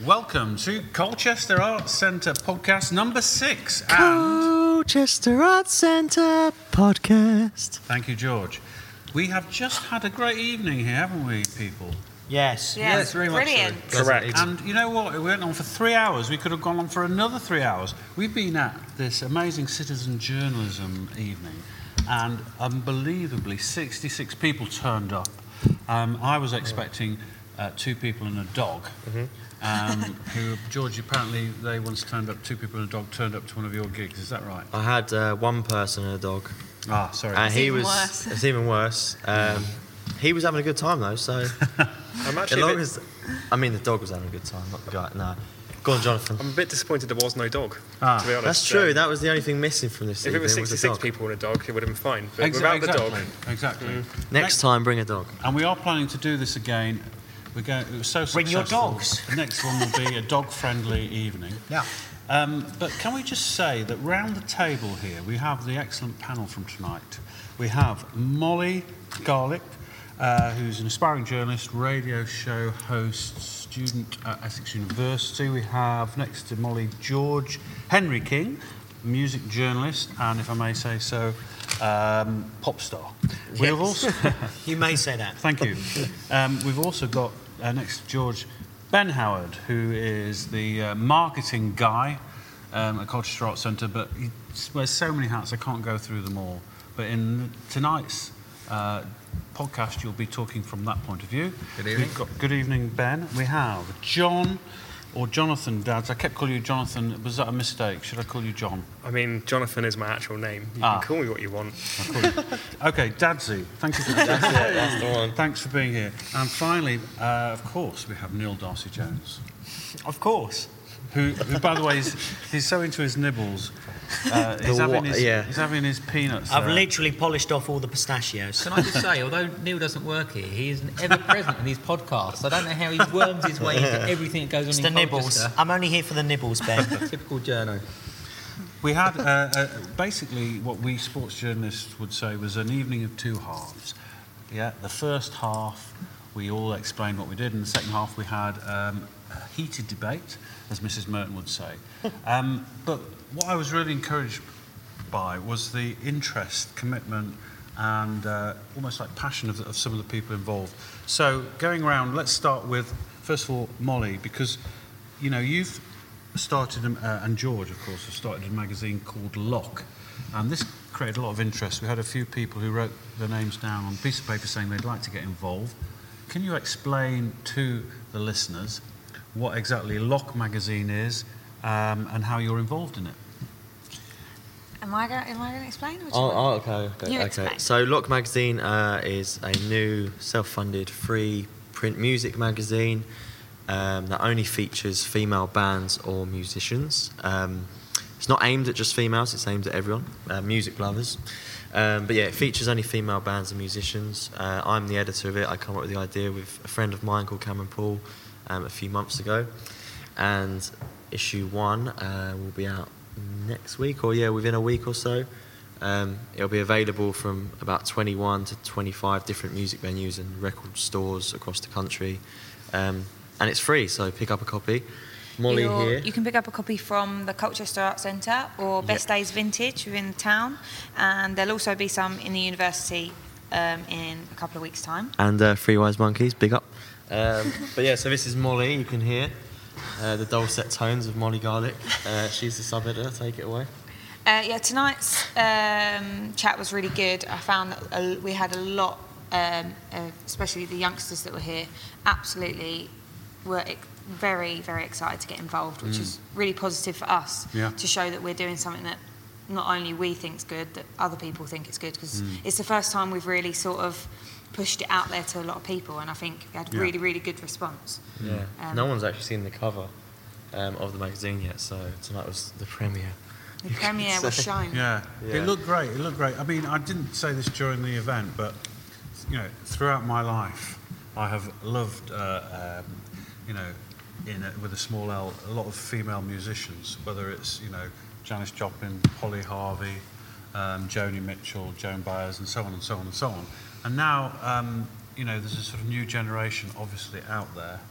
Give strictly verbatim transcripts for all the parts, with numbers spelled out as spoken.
Welcome to Colchester Arts Centre podcast number six. Colchester Arts Centre podcast. Thank you, George. We have just had a great evening here, haven't we, people? Yes. Yes, yes, very much brilliant. so. Correct. And you know what? It went on for three hours. We could have gone on for another three hours. We've been at this amazing citizen journalism evening, and unbelievably, sixty-six people turned up. Um, I was expecting uh, two people and a dog. Mm-hmm. Um, who, George, apparently they once turned up, two people and a dog turned up to one of your gigs, is that right? I had uh, one person and a dog. Ah, sorry. And It's he even was, worse. It's even worse. Um, he was having a good time though, so. I'm as actually. long A bit, as, I mean, the dog was having a good time, not the guy. No. Go on, Jonathan. I'm a bit disappointed there was no dog. Ah. To be honest, That's true. Um, that was the only thing missing from this. if it was evening, sixty-six was a dog. people and a dog, it would have been fine. But Exa- without exactly. the dog, Exactly. Mm. Next time, bring a dog. And we are planning to do this again. We're going. It was so Bring your successful. dogs. The next one will be a dog-friendly evening. Yeah. Um, but can we just say that round the table here we have the excellent panel from tonight. We have Molly Garlick, uh, who's an aspiring journalist, radio show host, student at Essex University. We have next to Molly George Henry King, music journalist, and if I may say so, um, pop star. We have also. You may say that. Thank you. Um, we've also got uh, next to George Ben Howard, who is the uh, marketing guy um, at Colchester Arts Centre, but he wears so many hats I can't go through them all. But in tonight's uh, podcast, you'll be talking from that point of view. Good evening. We've got, good evening, Ben. We have John, or Jonathan, Dads. I kept calling you Jonathan. Was that a mistake? Should I call you John? I mean, Jonathan is my actual name. You Ah. can call me what you want. I'll call you. Okay, Dadsy. Thank you for That's it. That's the one. Thanks for being here. And finally, uh, of course, we have Neil Darcy-Jones, Of course. who, who by the way, is he's so into his nibbles. Uh, he's, The having what- his, yeah. he's having his peanuts. I've uh, literally polished off all the pistachios. Can I just say, although Neil doesn't work here, he is ever present in these podcasts. I don't know how he worms his way into everything that goes on It's in the nibbles. Colchester. I'm only here for the nibbles, Ben. Typical journo. We had uh, uh, basically what we sports journalists would say was an evening of two halves. Yeah, the first half we all explained what we did, and the second half we had um, a heated debate, as Missus Merton would say. Um, but what I was really encouraged by was the interest, commitment, and uh, almost like passion of, the, of some of the people involved. So going around, let's start with first of all Molly, because you know you've started, uh, and George, of course, has started a magazine called Lock, and this created a lot of interest. We had a few people who wrote their names down on a piece of paper saying they'd like to get involved. Can you explain to the listeners what exactly Lock magazine is um, and how you're involved in it? Am I going? Am I going to explain? Or do you Oh, want- oh, okay, okay, You okay. explain. So, Lock Magazine uh, is a new self-funded free print music magazine um, that only features female bands or musicians. Um, it's not aimed at just females; it's aimed at everyone, uh, music lovers. Um, but yeah, it features only female bands and musicians. Uh, I'm the editor of it. I come up with the idea with a friend of mine called Cameron Paul um, a few months ago, and issue one uh, will be out next week, or yeah, within a week or so. Um, it'll be available from about twenty-one to twenty-five different music venues and record stores across the country, um, and it's free. So pick up a copy. Molly You're- here. You can pick up a copy from the Colchester Arts Centre or Best Days Vintage within town, and there'll also be some in the university um, in a couple of weeks' time. And uh, Three Wise Monkeys, big up. Um, but yeah, so this is Molly. You can hear uh, the dulcet tones of Molly Garlick. Uh, she's the sub-editor. Take it away. Uh, yeah, tonight's um, chat was really good. I found that a, we had a lot, um, uh, especially the youngsters that were here, absolutely were ex- very, very excited to get involved, which is really positive for us Yeah. to show that we're doing something that not only we think's good, that other people think it's good, because it's the first time we've really sort of pushed it out there to a lot of people, and I think we had Yeah. really, really good response. Yeah. Um, no one's actually seen the cover um, of the magazine yet, so tonight was the premiere. The premiere was shown. Yeah. Yeah. It looked great. It looked great. I mean, I didn't say this during the event, but you know, throughout my life, I have loved, uh, um, you know, in a, with a small L, a lot of female musicians. Whether it's you know Janis Joplin, Polly Harvey, um, Joni Mitchell, Joan Baez, and so on and so on and so on. And now, um, you know, there's a sort of new generation, obviously, out there.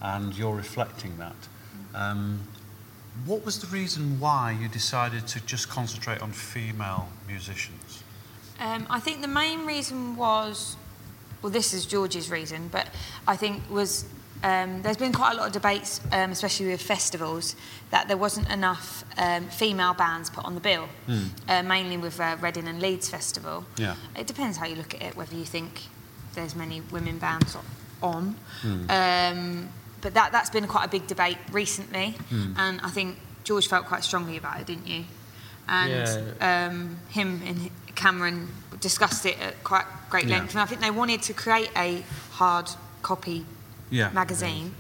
and you're reflecting that. Um, what was the reason why you decided to just concentrate on female musicians? Um, I think the main reason was, well, this is George's reason, but I think was um, there's been quite a lot of debates, um, especially with festivals, that there wasn't enough um, female bands put on the bill, Mm. uh, mainly with uh, Reading and Leeds Festival. Yeah. It depends how you look at it, whether you think there's many women bands on. Mm. Um, but that, that's been quite a big debate recently, Mm. and I think George felt quite strongly about it, didn't you? And um, him and Cameron discussed it at quite great Yeah. length, and I think they wanted to create a hard copy Yeah. magazine,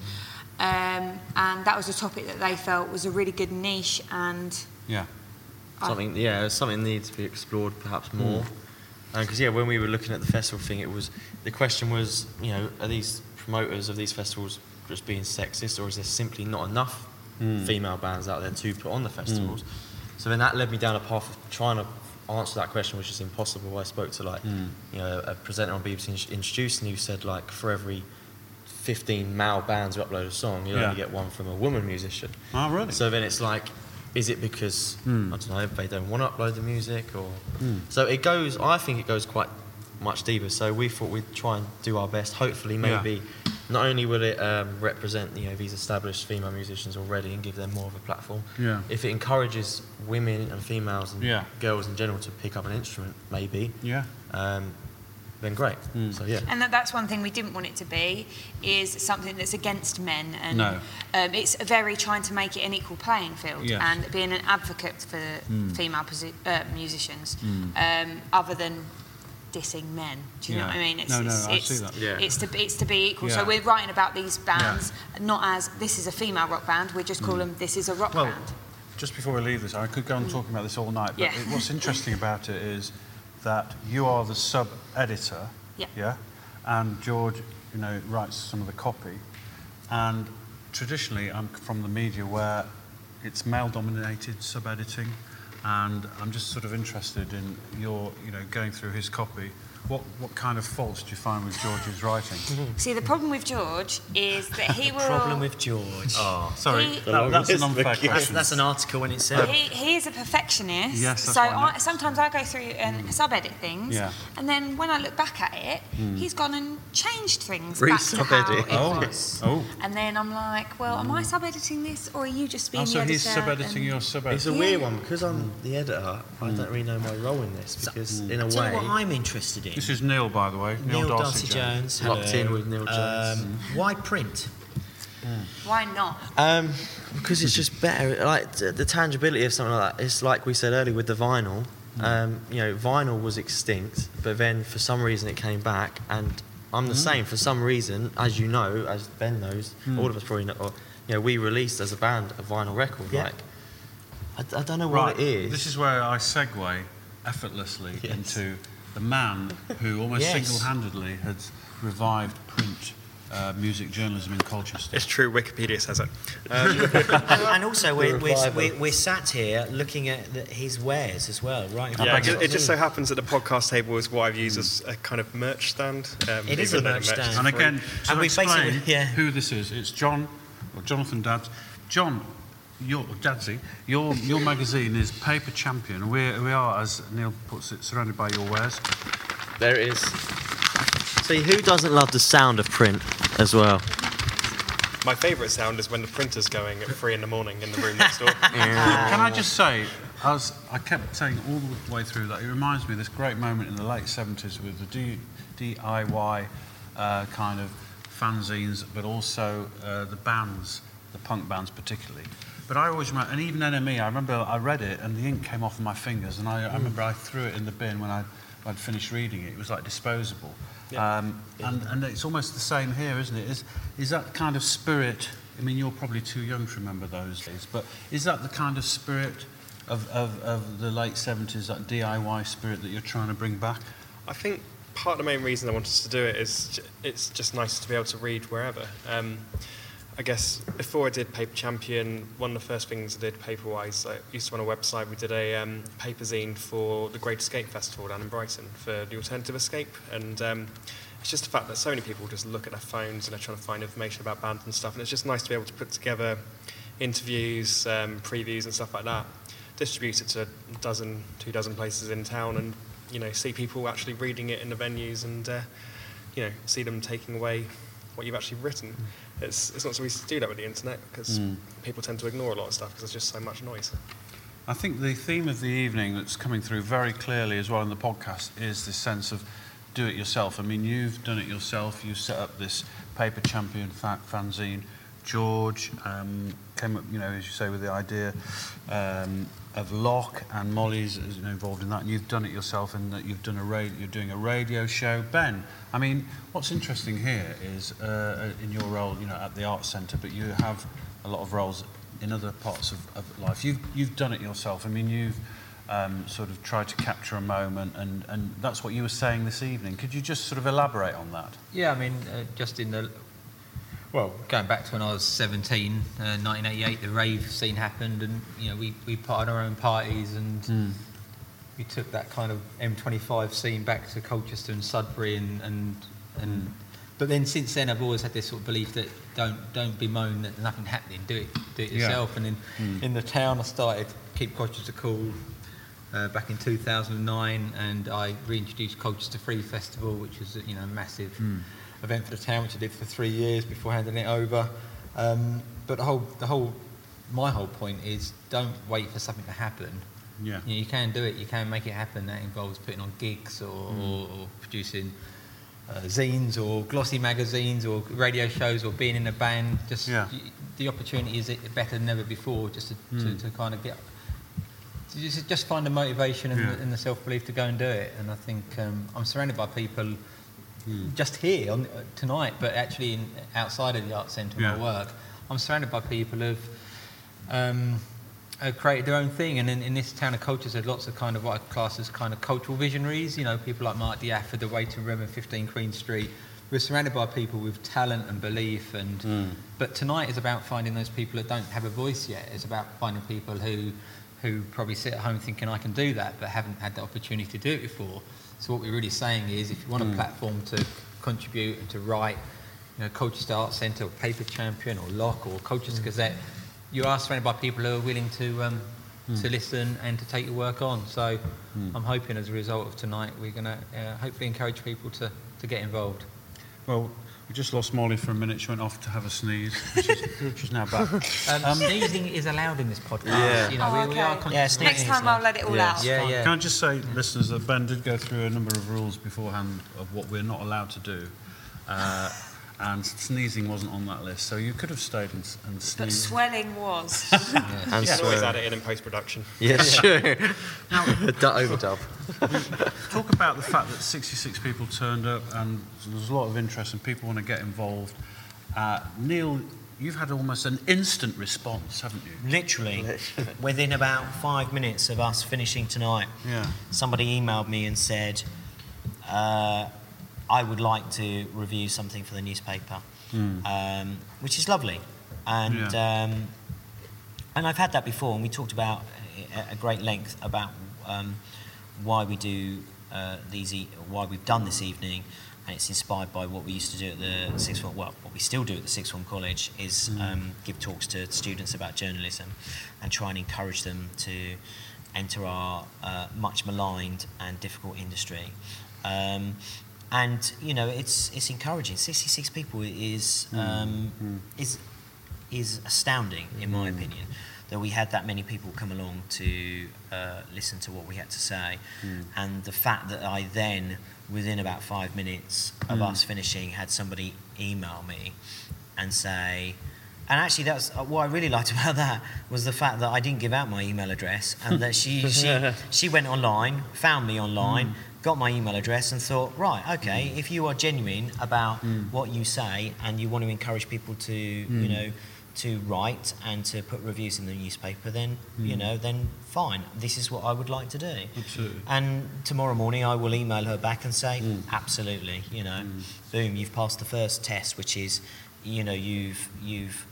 um, and that was a topic that they felt was a really good niche, and Yeah. I- Something, yeah, something needs to be explored perhaps more. Because yeah, when we were looking at the festival thing, it was the question was, you know, are these promoters of these festivals just being sexist, or is there simply not enough Mm. female bands out there to put on the festivals? So then that led me down a path of trying to answer that question, which is impossible. I spoke to like, Mm. you know, a presenter on B B C in- Introduced, and who said like for every fifteen male bands who upload a song, you Yeah. only get one from a woman musician. Oh, really? So then it's like, is it because, Mm. I don't know, they don't want to upload the music, or... Mm. So it goes, I think it goes quite much deeper. So we thought we'd try and do our best. Hopefully, Yeah. maybe, not only will it um, represent, you know, these established female musicians already and give them more of a platform, Yeah. if it encourages women and females and Yeah. girls in general to pick up an instrument, maybe, Yeah. um, then great. Mm. So yeah. And that, that's one thing we didn't want it to be, is something that's against men. And No. um, it's very trying to make it an equal playing field, Yes. and being an advocate for Mm. female posi- uh, musicians, Mm. um, other than dissing men. Do you know Yeah. what I mean? It's, No, no, it's, I it's, see that. Yeah. it's to it's to be equal. Yeah. So we're writing about these bands not as this is a female rock band. We just call Mm. them this is a rock Well, band. just before we leave this, I could go on talking about this all night, but Yeah. it, what's interesting about it is that you are the sub-editor, Yeah. yeah, and George, you know, writes some of the copy, and traditionally I'm from the media where it's male-dominated sub-editing, and I'm just sort of interested in your, you know, going through his copy. What what kind of faults do you find with George's writing? See, the problem with George is that he will. Problem with George. Oh, sorry, He- that, that's an longest unfair looking. That's, question. that's an article in itself. He, he is a perfectionist. Yes, that's so what I I, meant. sometimes I go through and sub-edit things, Yeah. and then when I look back at it, he's gone and changed things Re- back to how sub-edit. it Oh. was. Oh. And then I'm like, well, am I sub-editing this, or are you just being Oh, the so editor? he's sub-editing and- your It's sub-editor. a Yeah. weird one because I'm the editor. I don't really know my role in this because, in a Do you way, know what I'm interested in? This is Neil, by the way. Neil Darcy Jones. Locked hello. in with Neil Jones. Um, why print? Why not? Um, because it's just better. Like t- the tangibility of something like that. It's like we said earlier with the vinyl. Um, you know, vinyl was extinct, but then for some reason it came back, and I'm the same. For some reason, as you know, as Ben knows, all of us probably know. Or, you know, we released as a band a vinyl record. Yeah. Like, I, I don't know Right, what it is. this is where I segue effortlessly Yes. into the man who almost Yes. single-handedly has revived print uh, music journalism in Colchester. It's true, Wikipedia says it. Um, And also, we're, we're, revival. we're, we're sat here looking at the, his wares as well, right? I yeah, beg it, your it just so happens that the podcast table is what I've used as a kind of merch stand. Um, It is even a though merch the stand. is And free. again, to And we explain basically- yeah. who this is, it's John, or Jonathan Dads. John, your Dadsy, your your magazine is Paper Champion. We we are, as Neil puts it, surrounded by your wares. There it is. See, who doesn't love the sound of print as well? My favourite sound is when the printer's going at three in the morning in the room next door. Can I just say, as I kept saying all the way through that, it reminds me of this great moment in the late seventies with the D, DIY uh, kind of fanzines, but also uh, the bands, the punk bands particularly. But I always remember, and even N M E, I remember I read it and the ink came off of my fingers, and I, I remember I threw it in the bin when I'd, I'd finished reading it. It was like disposable. Yeah. Um, and, and it's almost the same here, isn't it? Is, is that kind of spirit, I mean, you're probably too young to remember those days, but is that the kind of spirit of, of, of the late seventies, that D I Y spirit that you're trying to bring back? I think part of the main reason I wanted to do it is j- it's just nice to be able to read wherever. Um, I guess before I did Paper Champion, one of the first things I did paper-wise, I used to run a website. We did a um, paper zine for the Great Escape Festival down in Brighton for the Alternative Escape, and um, it's just the fact that so many people just look at their phones and they're trying to find information about bands and stuff, and it's just nice to be able to put together interviews, um, previews and stuff like that, distribute it to a dozen, two dozen places in town, and you know, see people actually reading it in the venues, and uh, you know, see them taking away what you've actually written. It's it's not so easy to do that with the internet, because Mm. people tend to ignore a lot of stuff because there's just so much noise. I think the theme of the evening that's coming through very clearly as well in the podcast is this sense of do it yourself. I mean, you've done it yourself. You set up this Paper Champion fa- fanzine. George um, came up, you know, as you say, with the idea um, of Locke, and Molly's is, you know, involved in that. And you've done it yourself, and that you've done a radio. You're doing a radio show. Ben, I mean, what's interesting here is uh, in your role, you know, at the Arts Centre, but you have a lot of roles in other parts of, of life. You've you've done it yourself. I mean, you've um, sort of tried to capture a moment, and, and that's what you were saying this evening. Could you just sort of elaborate on that? Yeah, I mean, uh, just in the, well, going back to when I was seventeen, uh, nineteen eighty-eight, the rave scene happened, and you know, we we put on our own parties, and Mm. we took that kind of M twenty-five scene back to Colchester and Sudbury, and and and. But then since then, I've always had this sort of belief that don't don't bemoan that there's nothing happening. Do it do it Yeah. yourself. And in Mm. in the town, I started Keep Colchester Cool uh, back in two thousand nine, and I reintroduced Colchester Free Festival, which was you know a massive Mm. event for the town, which I did for three years before handing it over. Um, but the whole the whole my whole point is don't wait for something to happen. Yeah. You know, you can do it. You can make it happen. That involves putting on gigs or, or, or producing uh, zines or glossy magazines or radio shows or being in a band. Just Yeah. y- the opportunity is better than ever before. Just to, Mm. to, to kind of get to just, just find the motivation and, Yeah. the, and the self belief to go and do it. And I think um, I'm surrounded by people Mm. just here on, uh, tonight, but actually in, outside of the Arts Centre where Yeah. I work. I'm surrounded by people who've um, uh, created their own thing, and in, in this town of Colchester, there's lots of kind of what I class as kind of cultural visionaries. You know, people like Mark Diafford, the waiting room at fifteen Queen Street. We're surrounded by people with talent and belief, and Mm. but tonight is about finding those people that don't have a voice yet. It's about finding people who who probably sit at home thinking I can do that, but haven't had the opportunity to do it before. So what we're really saying is, if you want Mm. a platform to contribute and to write, you know, Colchester Arts Centre or Paper Champion or Locke or Colchester Mm. Gazette, you are surrounded by people who are willing to um, Mm. to listen and to take your work on. So Mm. I'm hoping as a result of tonight, we're going to uh, hopefully encourage people to, to get involved. Well, we just lost Molly for a minute. She went off to have a sneeze. She's, she's now back. Um, sneezing is allowed in this podcast. Yeah. You know, Oh, we, we are okay. conscious Yeah, of sneezing Next is time not- I'll let it all Yeah. out. Yeah, yeah. Can I just say, listeners, that Ben did go through a number of rules beforehand of what we're not allowed to do. Uh, and sneezing wasn't on that list, so you could have stayed and, s- and But sneezed. swelling was. And You can always swear. add it in in post-production. Yeah, sure. Du- overdub. Talk about the fact that sixty-six people turned up, and there's a lot of interest, and people want to get involved. Uh, Neil, you've had almost an instant response, haven't you? Literally, within about five minutes of us finishing tonight, Yeah. somebody emailed me and said, uh, I would like to review something for the newspaper, Mm. um, which is lovely. And Yeah. um, and I've had that before, and we talked about at a great length about um, why we do uh, these, e- why we've done this evening, and it's inspired by what we used to do at the sixth form. Well, what we still do at the sixth form college is um, give talks to students about journalism, and try and encourage them to enter our uh, much maligned and difficult industry. Um, and you know, it's it's encouraging. sixty-six people is um, is is astounding, in my opinion, that we had that many people come along to uh, listen to what we had to say. Mm. And the fact that I then, within about five minutes of Mm. us finishing, had somebody email me and say, and actually that's uh, what I really liked about that was the fact that I didn't give out my email address, and that she she, she went online, found me online, Mm. got my email address, and thought, right, okay, if you are genuine about Mm. what you say and you want to encourage people to, you Mm. know, to write and to put reviews in the newspaper, then you Mm. know, then fine. This is what I would like to do. Absolutely. And tomorrow morning, I will email her back and say, Mm. absolutely. You know, Mm. boom, you've passed the first test, which is, you know, you've you've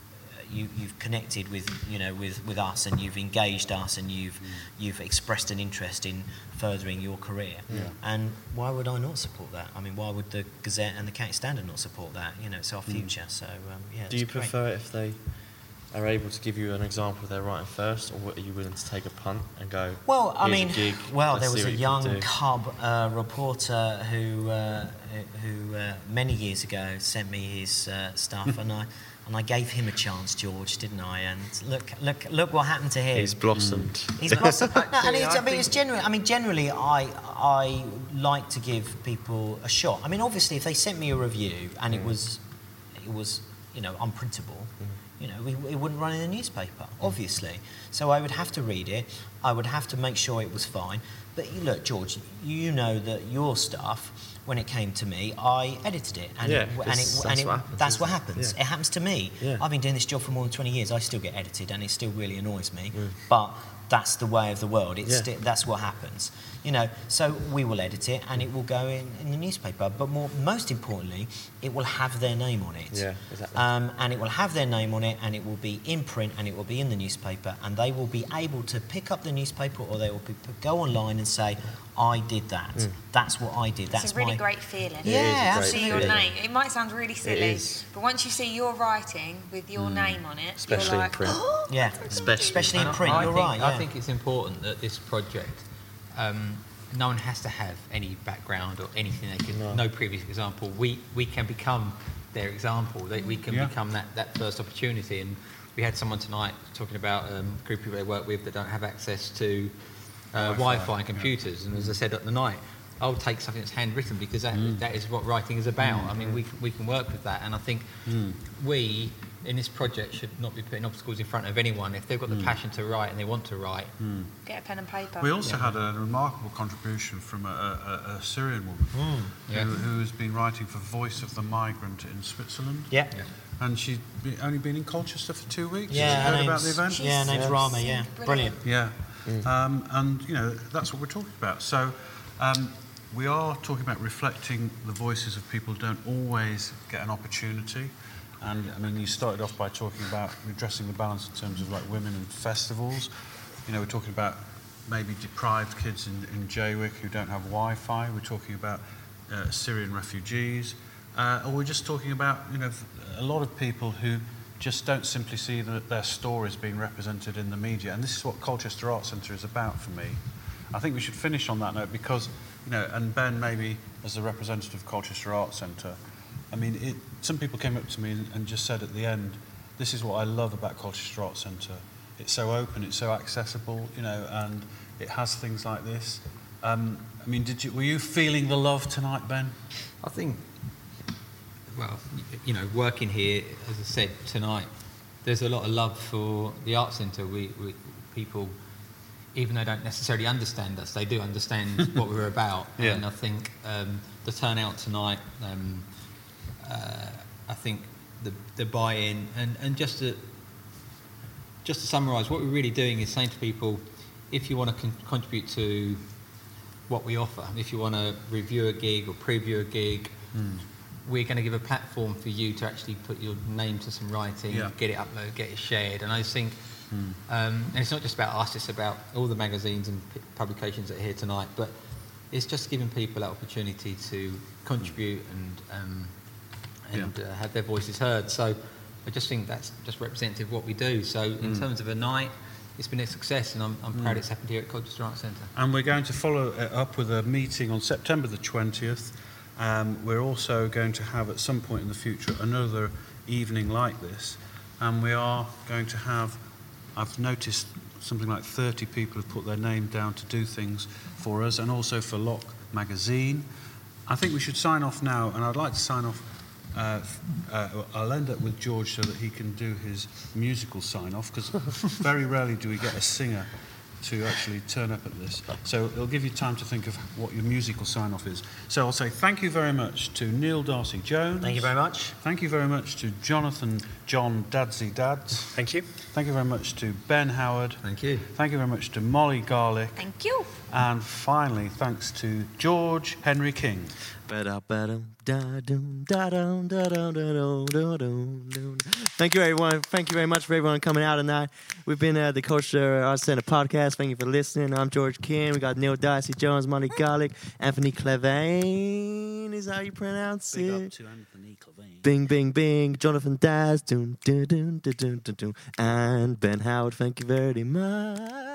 you, you've connected with, you know, with, with us, and you've engaged us, and you've mm. you've expressed an interest in furthering your career. Yeah. And why would I not support that? I mean, why would the Gazette and the County Standard not support that? You know, it's our future. Mm. So um, yeah. Do you great. prefer it if they are able to give you an example of their writing first, or are you willing to take a punt and go? Well, I Here's mean, a gig, well, let's there was see a what you can young do. cub uh, reporter who uh, who uh, many years ago sent me his uh, stuff, and I and I gave him a chance, George, didn't I? And look, look, look what happened to him. He's blossomed. Mm. He's blossomed. No, and it's, I I mean, it's think- generally. I mean, generally, I I like to give people a shot. I mean, obviously, if they sent me a review and it was it was you know unprintable. You know, we, it wouldn't run in the newspaper, obviously. So I would have to read it. I would have to make sure it was fine. But you look, George, you know that your stuff, when it came to me, I edited it, and Yeah, it, and it, that's and it, what happens, that's what isn't it? happens. Yeah. It happens to me. Yeah. I've been doing this job for more than twenty years. I still get edited, and it still really annoys me. But that's the way of the world. It's Yeah. sti- that's what happens. You know, so we will edit it, and it will go in, in the newspaper. But more, most importantly, it will have their name on it. Yeah, exactly. Um, and it will have their name on it, and it will be in print, and it will be in the newspaper, and they will be able to pick up the newspaper, or they will be, go online and say, "I did that. That's what I did. That's It's a really my." great feeling. It is a Yeah, great See your feeling. name. It might sound really silly, is. but once you see your writing with your name on it, Especially you're in like, print. oh, Yeah, Especially- especially in And I- print. I You're think, right. I Yeah. think it's important that this project, um, no one has to have any background or anything. They can, No. no previous example. We we can become their example. They, we can Yeah. become that, that first opportunity. And we had someone tonight talking about um, a group of people they work with that don't have access to uh, Wi-Fi, Wi-Fi and computers. And as I said at the night, I'll take something that's handwritten because that, that is what writing is about. I mean, we, can- we can work with that. And I think we, in this project, should not be putting obstacles in front of anyone. If they've got the passion to write and they want to write, get a pen and paper. We also had a remarkable contribution from a, a, a Syrian woman Yeah. who, who has been writing for Voice of the Migrant in Switzerland. Yeah. And she'd be, only been in Colchester for two weeks. Yeah, Has she her heard about the name's- event? Yeah, her name's Rama. Yeah, Brilliant. brilliant. Yeah. Um, and, you know, that's what we're talking about. So um, we are talking about reflecting the voices of people who don't always get an opportunity. And, I mean, you started off by talking about redressing the balance in terms of, like, women and festivals. You know, we're talking about maybe deprived kids in, in Jaywick who don't have Wi-Fi. We're talking about uh, Syrian refugees. Uh, or we're just talking about, you know, a lot of people who just don't simply see that their stories being represented in the media. And this is what Colchester Arts Centre is about for me. I think we should finish on that note because, you know, and Ben, maybe as the representative of Colchester Arts Centre, I mean, it, some people came up to me and, and just said at the end, this is what I love about Colchester Arts Centre. It's so open, it's so accessible, you know, and it has things like this. Um, I mean, did you, were you feeling the love tonight, Ben? I think, well, y- you know, working here, as I said tonight, there's a lot of love for the Arts Centre. We, we people, even though they don't necessarily understand us, they do understand what we're about. Yeah. And I think um, the turnout tonight, um, uh, I think the the buy-in, and, and just to just to summarise, what we're really doing is saying to people, if you want to con- contribute to what we offer, if you want to review a gig or preview a gig, we're going to give a platform for you to actually put your name to some writing, Yeah. get it uploaded, get it shared. And I just think, um, and it's not just about us, it's about all the magazines and p- publications that are here tonight, but it's just giving people that opportunity to contribute and um, and Yeah. uh, have their voices heard. So I just think that's just representative of what we do. So in terms of a night, it's been a success, and I'm, I'm proud it's happened here at Colchester Arts Centre. And we're going to follow it up with a meeting on September the twentieth. Um, we're also going to have at some point in the future another evening like this. And we are going to have, I've noticed something like thirty people have put their name down to do things for us and also for Lock magazine. I think we should sign off now, and I'd like to sign off. Uh, uh, I'll end up with George so that he can do his musical sign-off, because very rarely do we get a singer to actually turn up at this. So it'll give you time to think of what your musical sign-off is. So I'll say thank you very much to Neil Darcy-Jones. Thank you very much. Thank you very much to Jonathan John Dadsy Dads. Thank you. Thank you very much to Ben Howard. Thank you. Thank you very much to Molly Garlick. Thank you. And finally, thanks to George Henry King. Ba-da-ba-dum, da-dum, da-dum, da-dum, da-dum, da-dum, da-dum. Thank you, everyone. Thank you very much for everyone coming out tonight. We've been uh, the Culture Arts Center podcast. Thank you for listening. I'm George King. We got Neil Dicey Jones, Monty Garlic, Anthony Clevane is how you pronounce Big it. up to Anthony Clevane. Bing, bing, bing. Jonathan Daz. Doon, doon, doon, doon, doon, doon, doon. And Ben Howard. Thank you very much.